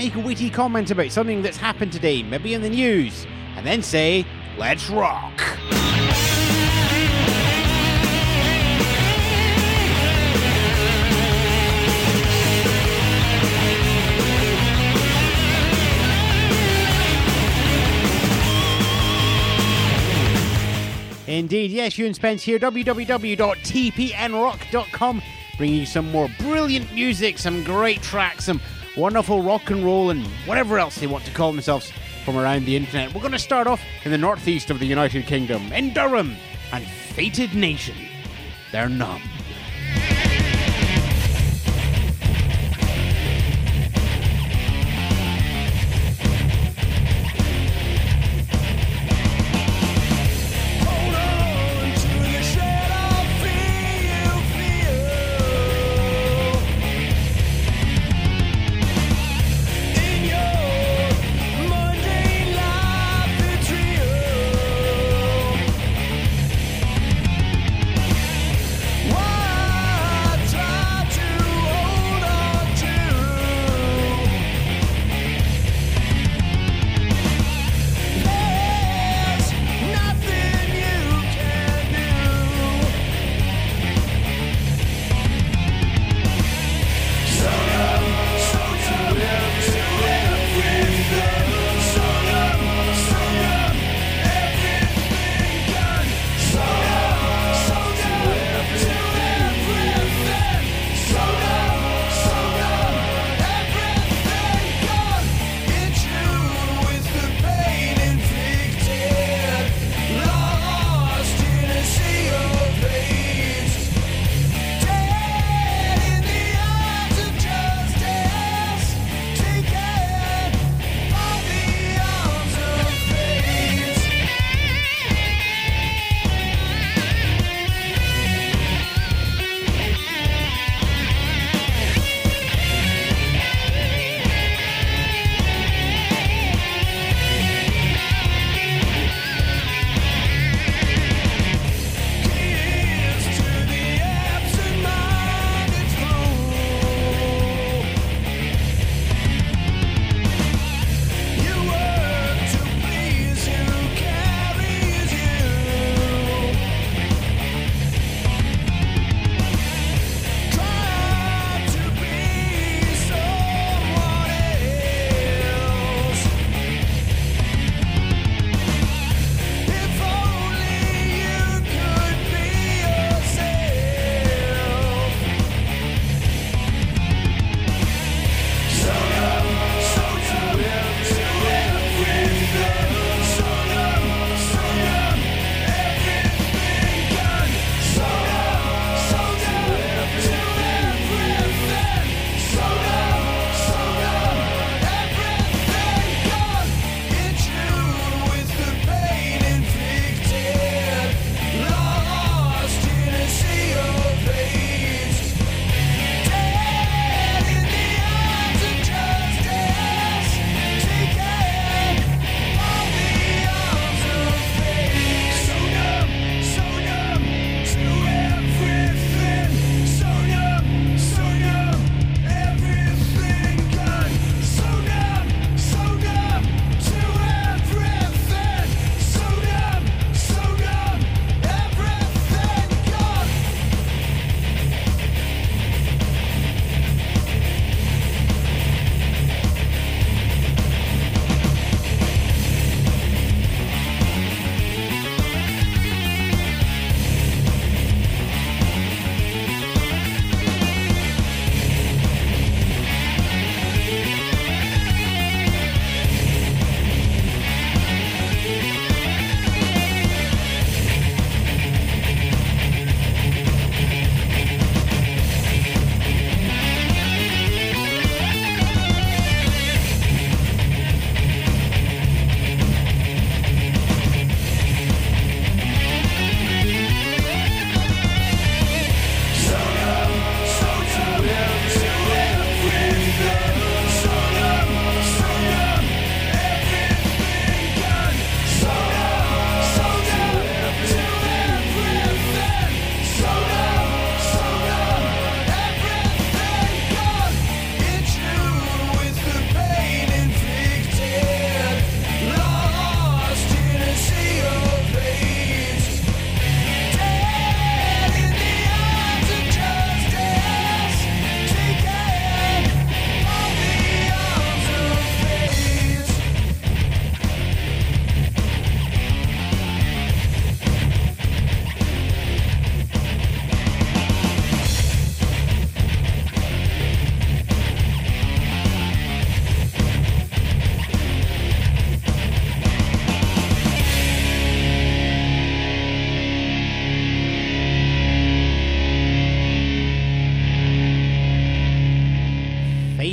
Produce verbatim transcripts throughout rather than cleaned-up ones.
make a witty comment about something that's happened today, maybe in the news, and then say, let's rock. Indeed, yes, Ewan Spence here, w w w dot t p n rock dot com, bringing you some more brilliant music, some great tracks, some wonderful rock and roll and whatever else they want to call themselves from around the internet. We're going to start off in the northeast of the United Kingdom, in Durham, and Fated Nation. They're Numb. Why?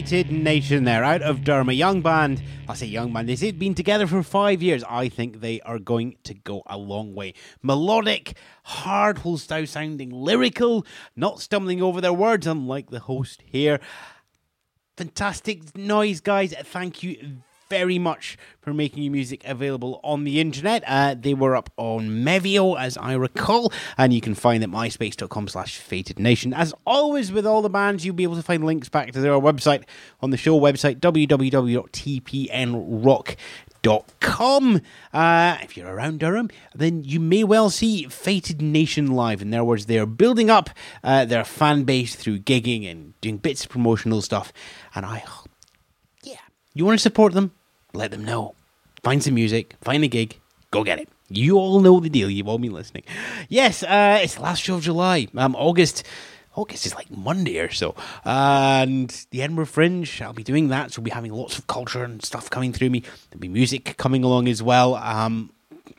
Fated Nation there, out of Durham, a young band. I say young band, they've been together for five years. I think they are going to go a long way. Melodic, hard, wholesale sounding, lyrical, not stumbling over their words, unlike the host here. Fantastic noise, guys. Thank you very much for making your music available on the internet. Uh, they were up on Mevio, as I recall, and you can find them at myspace.com slash Fated Nation. As always with all the bands, you'll be able to find links back to their website on the show website, w w w dot t p n rock dot com. Uh, if you're around Durham, then you may well see Fated Nation live. In their words, they're building up uh, their fan base through gigging and doing bits of promotional stuff, and I hope you want to support them? Let them know. Find some music, find a gig, go get it. You all know the deal. You've all been listening. Yes, uh, it's the last show of July. Um, August, August is like Monday or so. And the Edinburgh Fringe, I'll be doing that. So we'll be having lots of culture and stuff coming through me. There'll be music coming along as well. Um,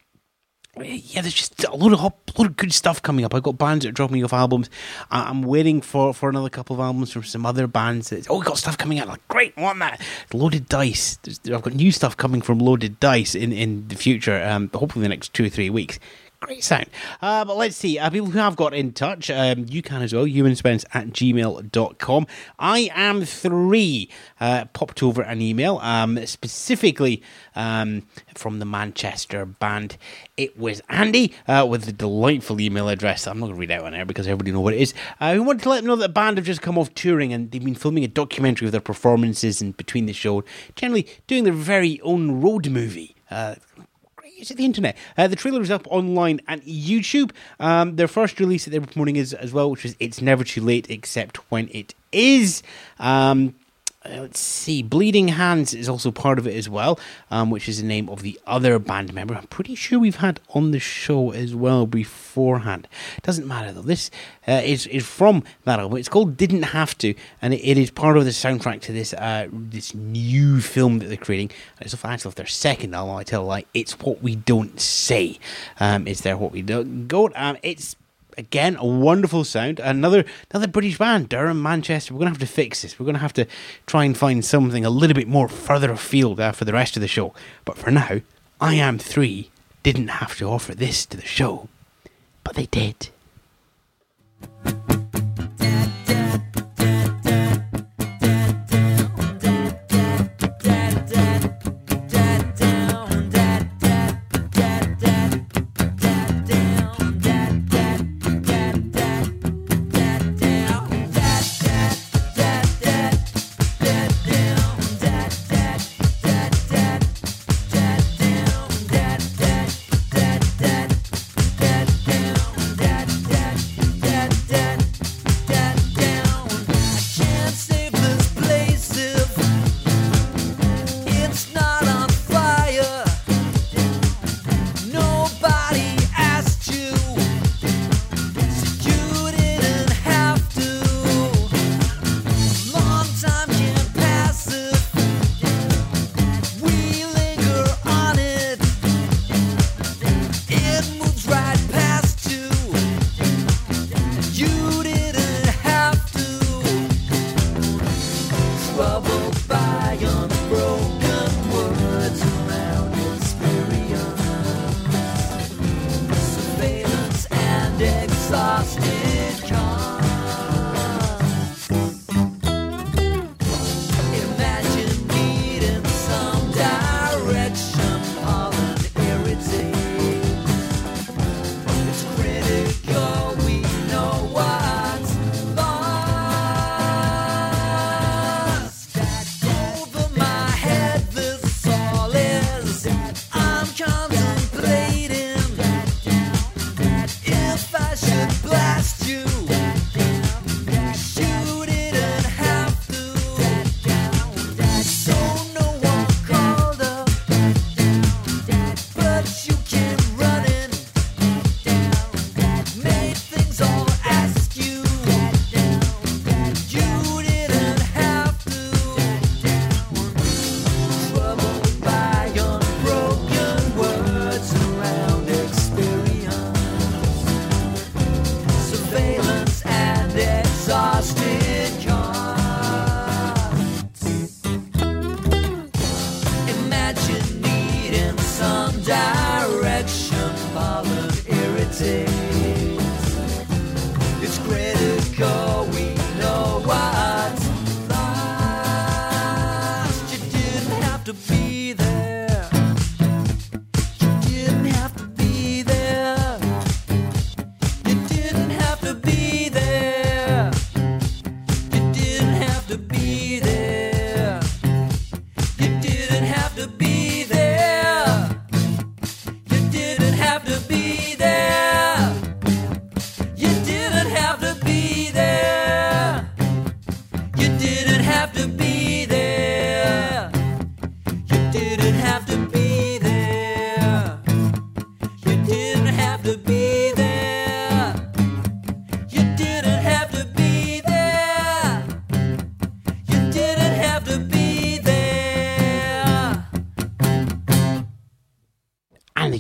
yeah, there's just a load of, a load of good stuff coming up. I've got bands that are dropping off albums. I'm waiting for, for another couple of albums from some other bands. That, oh, we've got stuff coming out. Like, great, I want that. Loaded Dice. There's, I've got new stuff coming from Loaded Dice in, in the future, um, hopefully the next two or three weeks. Great sound. Uh, but let's see. Uh, people who have got in touch, um, you can as well. humanspence at gmail dot com. I am three. Uh, popped over an email, um, specifically um, from the Manchester band. It was Andy uh, with the delightful email address. I'm not going to read it out on air because everybody knows what it is. Uh, we wanted to let them know that the band have just come off touring and they've been filming a documentary of their performances and between the show, generally doing their very own road movie. Uh, Use the internet. Uh, the trailer is up online at YouTube. Um, their first release that they were promoting is as well, which is It's Never Too Late Except When It Is. Um, let's see. Bleeding Hands is also part of it as well, um, which is the name of the other band member. I'm pretty sure we've had on the show as well beforehand. Doesn't matter though. This uh, is is from that album. It's called Didn't Have To, and it, it is part of the soundtrack to this uh, this new film that they're creating. It's actually their second album. I tell a lie. It's What We Don't Say. Um, is there What We Don't Go? Um, it's Again, a wonderful sound. Another another British band, Durham, Manchester. We're going to have to fix this. We're going to have to try and find something a little bit more further afield uh, for the rest of the show. But for now, I Am Three didn't have to offer this to the show. But they did. That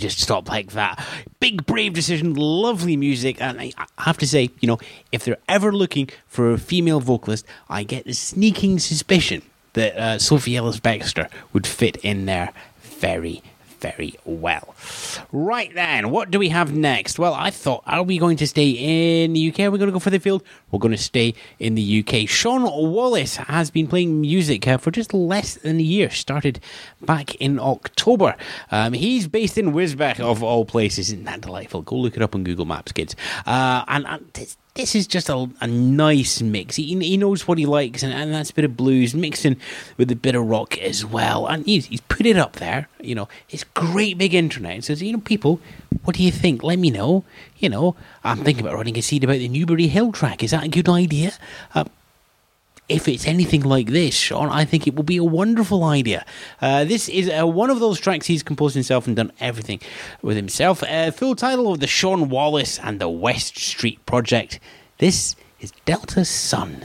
just stop like that. Big, brave decision, lovely music, and I, I have to say, you know, if they're ever looking for a female vocalist, I get the sneaking suspicion that uh, Sophie Ellis-Bextor would fit in there very, very well. Right then, what do we have next? Well, I thought, are we going to stay in the U K? Are we going to go for the field? We're going to stay in the U K. Sean Wallace has been playing music uh, for just less than a year. Started back in October. Um, he's based in Wisbech, of all places. Isn't that delightful? Go look it up on Google Maps, kids. Uh, and, and this, this is just a, a nice mix. He, he knows what he likes, and, and that's a bit of blues mixed in with a bit of rock as well. And he's, he's put it up there. You know, it's great big internet. It says, you know, people, what do you think? Let me know. You know, I'm thinking about running a seed about the Newbury Hill track. Is that a good idea? Uh, if it's anything like this, Sean, I think it will be a wonderful idea. Uh, this is uh, one of those tracks he's composed himself and done everything with himself. Uh, full title of the Sean Wallace and the West Street Project. This is Delta Sun.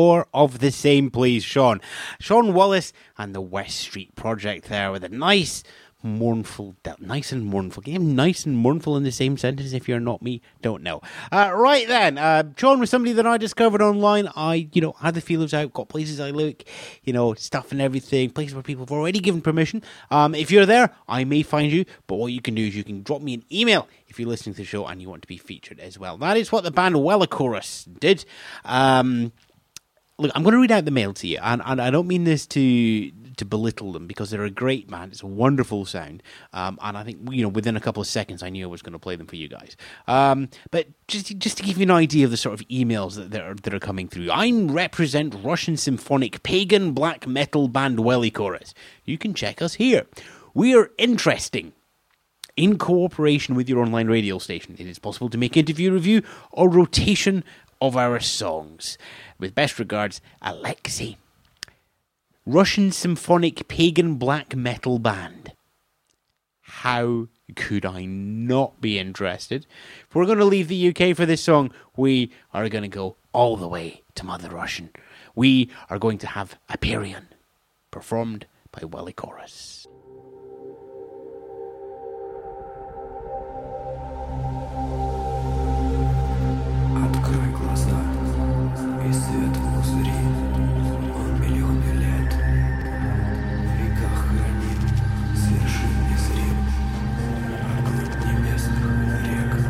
more of the same, please, Sean. Sean Wallace and the West Street Project there with a nice, mournful, nice and mournful. Can you have nice and mournful in the same sentence? If you're not me, don't know. Uh, right then, uh, Sean was somebody that I discovered online. I, you know, had the feelers out, got places I look, you know, stuff and everything, places where people have already given permission. Um, if you're there, I may find you, but what you can do is you can drop me an email if you're listening to the show and you want to be featured as well. That is what the band Wellichorus did. Um, look, I'm going to read out the mail to you, and, and I don't mean this to to belittle them, because they're a great band. It's a wonderful sound, um, and I think, you know, within a couple of seconds I knew I was going to play them for you guys. Um, but just just to give you an idea of the sort of emails that, that, are, that are coming through, I represent Russian symphonic pagan black metal band Wellichorus. You can check us here. We are interesting. In cooperation with your online radio station, it is possible to make interview, review, or rotation of our songs. With best regards, Alexei. Russian symphonic pagan black metal band. How could I not be interested? If we're going to leave the U K for this song, we are going to go all the way to Mother Russian. We are going to have Aperion, performed by Wellichorus. Открой глаза и свет в пузыри. Он миллионы лет в веках храним с вершин незрим от глубь небесных рек.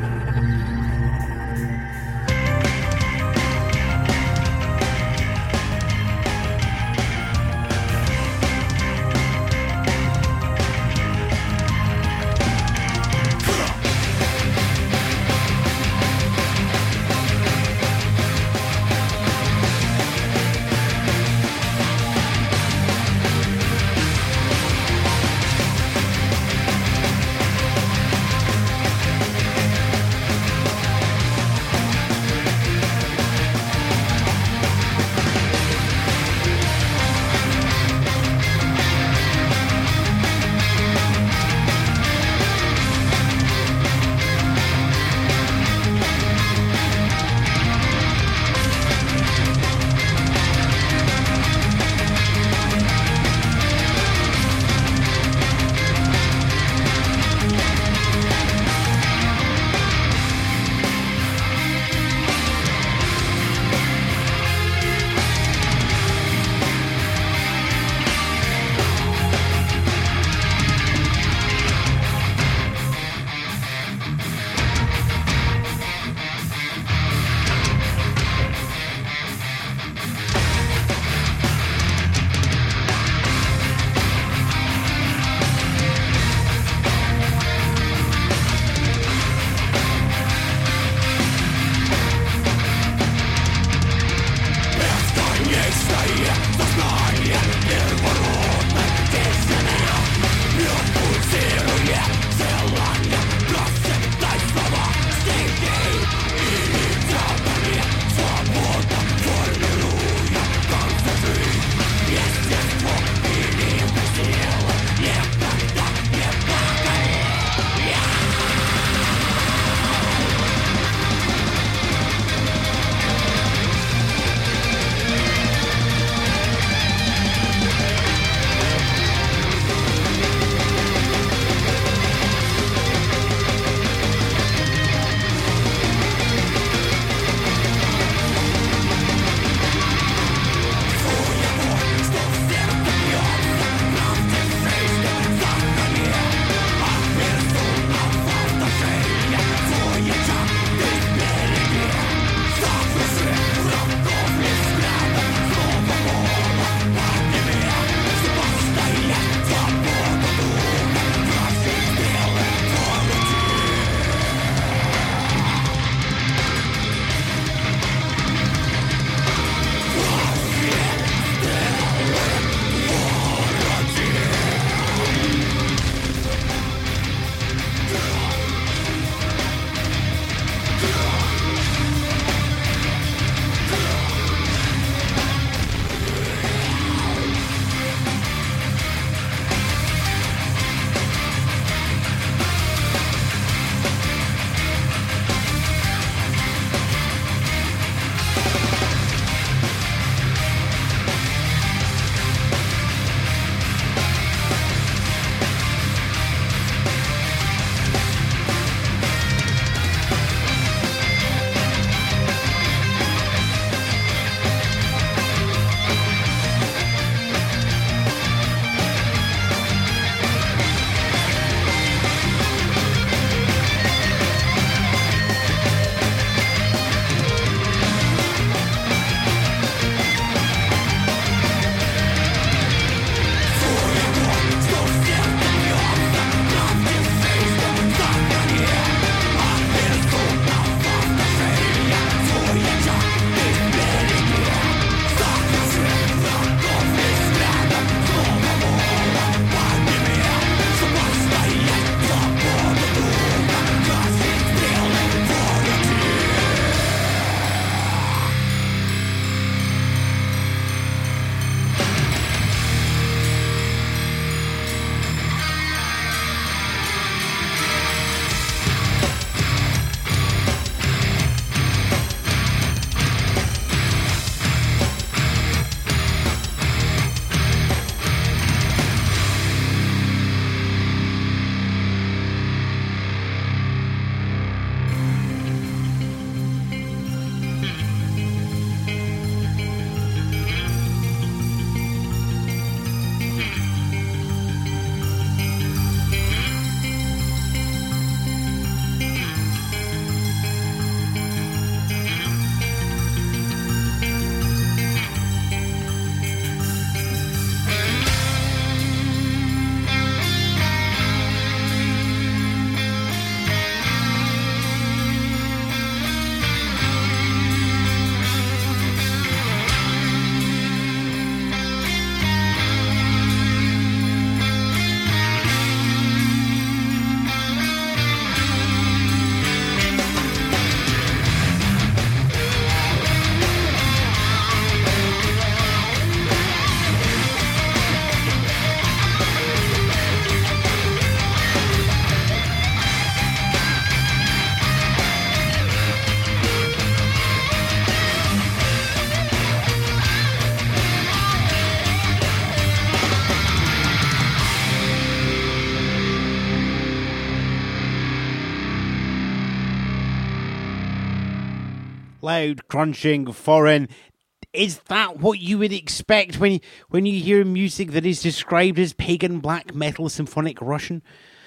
loud, crunching, foreign. Is that what you would expect when you, when you hear music that is described as pagan black metal symphonic Russian?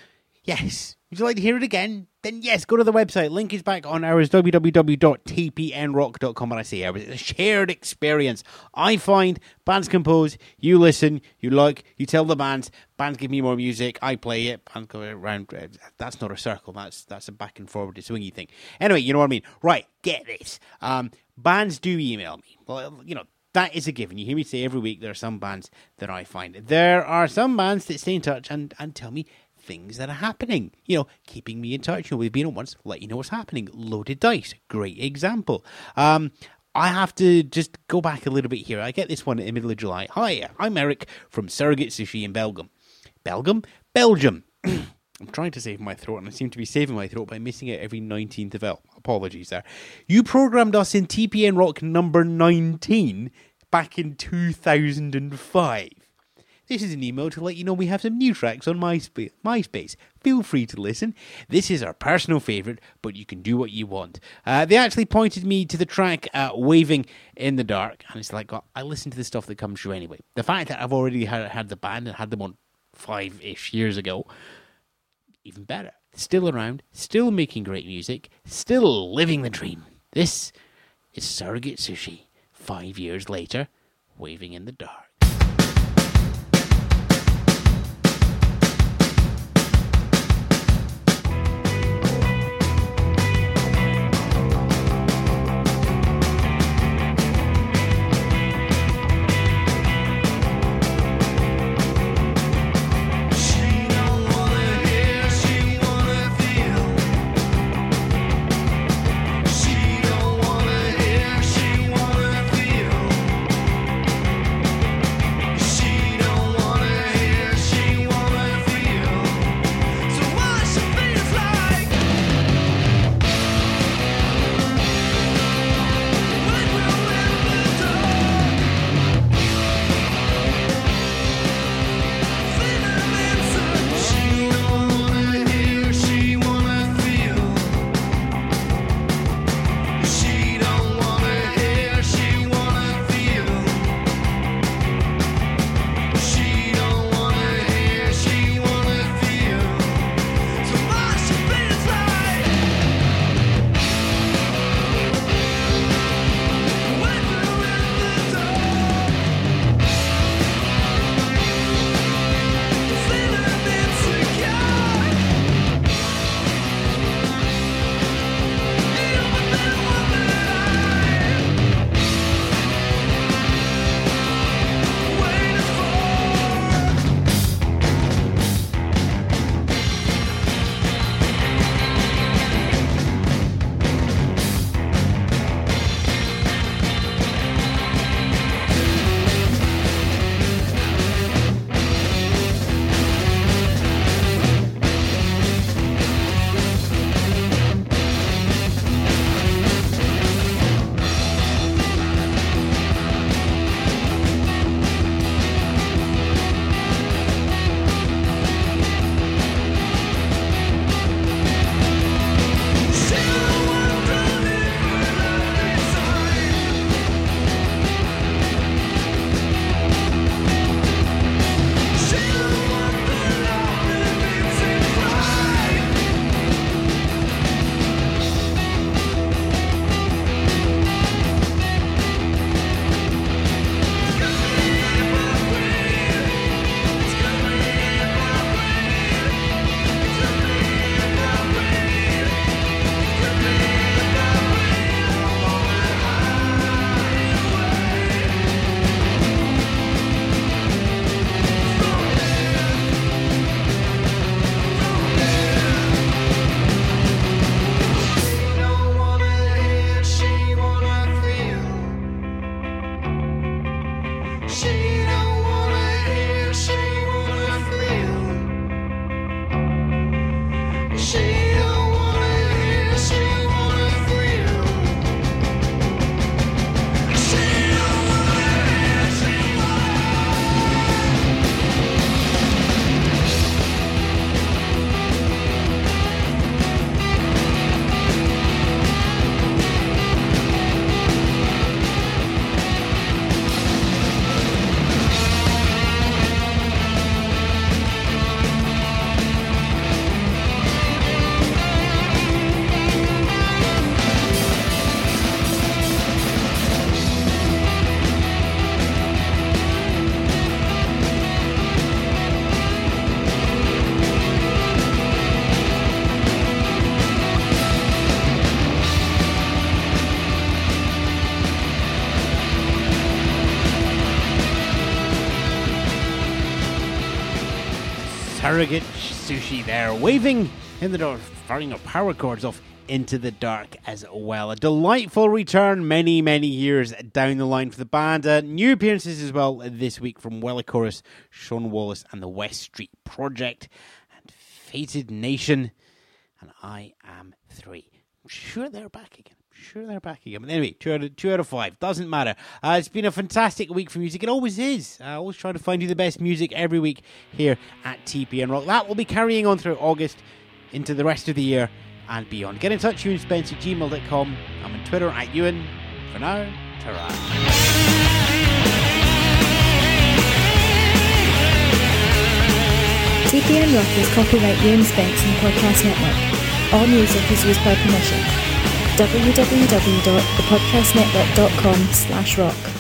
Yes. Would you like to hear it again? Then yes, go to the website. Link is back on ours, w w w dot t p n rock dot com. And I say ours, it's a shared experience. I find bands compose, you listen, you like, you tell the bands, bands give me more music, I play it, bands go around. That's not a circle, that's that's a back and forward swingy thing. Anyway, you know what I mean? Right, get this. Um, bands do email me. Well, you know, that is a given. You hear me say every week there are some bands that I find. There are some bands that stay in touch and, and tell me things that are happening, you know, keeping me in touch. You know, we've been on once, let you know what's happening. Loaded Dice, great example. Um, I have to just go back a little bit here. I get this one in the middle of July. Hi, I'm Eric from Surrogate Sushi in Belgium. Belgium? Belgium. I'm trying to save my throat, and I seem to be saving my throat by missing it every nineteenth of L. Apologies there. You programmed us in T P N Rock number nineteen back in two thousand five. This is an email to let you know we have some new tracks on MySpace. MySpace. Feel free to listen. This is our personal favourite, but you can do what you want. Uh, they actually pointed me to the track uh, Waving in the Dark, and it's like, well, I listen to the stuff that comes through anyway. The fact that I've already had, had the band and had them on five-ish years ago, even better. Still around, still making great music, still living the dream. This is Surrogate Sushi. Five years later, Waving in the Dark. She surrogate sushi there, waving in the door, firing our power chords off Into the Dark as well. A delightful return many, many years down the line for the band. Uh, new appearances as well this week from Wella Chorus, Sean Wallace and the West Street Project, and Fated Nation, and I Am Three. I'm sure they're back again. Sure they're back again. But anyway, two out of, two out of five. Doesn't matter. Uh, it's been a fantastic week for music. It always is. I always try to find you the best music every week here at T P N Rock. That will be carrying on through August into the rest of the year and beyond. Get in touch, ewan spence at gmail dot com. I'm on Twitter at Ewan. For now, ta-ra. T P N Rock is copyright Ewan Spence and Podcast Network. All music is used by permission. w w w dot the podcast network dot com slash rock